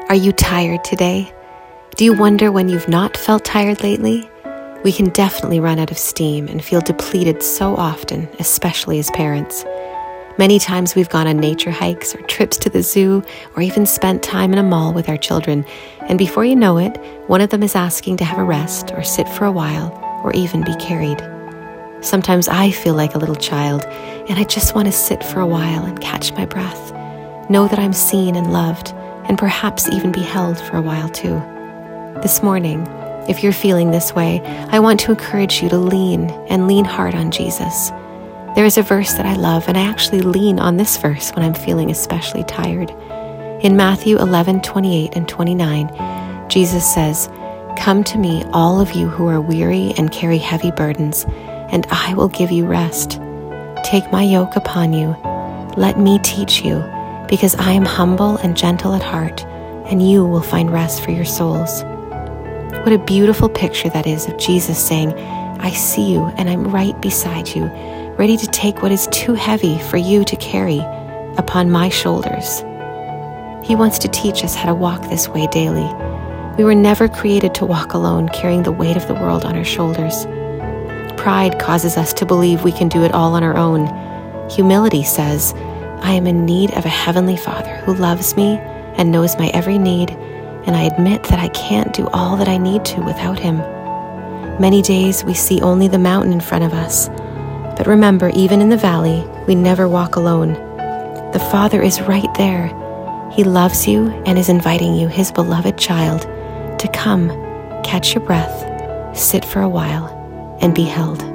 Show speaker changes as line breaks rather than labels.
Are you tired today? Do you wonder when you've not felt tired lately? We can definitely run out of steam and feel depleted so often, especially as parents. Many times we've gone on nature hikes or trips to the zoo or even spent time in a mall with our children, and before you know it, one of them is asking to have a rest or sit for a while or even be carried. Sometimes I feel like a little child and I just want to sit for a while and catch my breath, know that I'm seen and loved, and perhaps even be held for a while too. This morning, if you're feeling this way, I want to encourage you to lean hard on Jesus. There is a verse that I love, and I actually lean on this verse when I'm feeling especially tired. In Matthew 11:28 and 29, Jesus says, "Come to me, all of you who are weary and carry heavy burdens, and I will give you rest. Take my yoke upon you. Let me teach you, because I am humble and gentle at heart, and you will find rest for your souls." What a beautiful picture that is of Jesus saying, "I see you and I'm right beside you, ready to take what is too heavy for you to carry upon my shoulders." He wants to teach us how to walk this way daily. We were never created to walk alone, carrying the weight of the world on our shoulders. Pride causes us to believe we can do it all on our own. Humility says, "I am in need of a heavenly Father who loves me and knows my every need, and I admit that I can't do all that I need to without him." Many days we see only the mountain in front of us, but remember, even in the valley, we never walk alone. The Father is right there. He loves you and is inviting you, his beloved child, to come, catch your breath, sit for a while, and be held.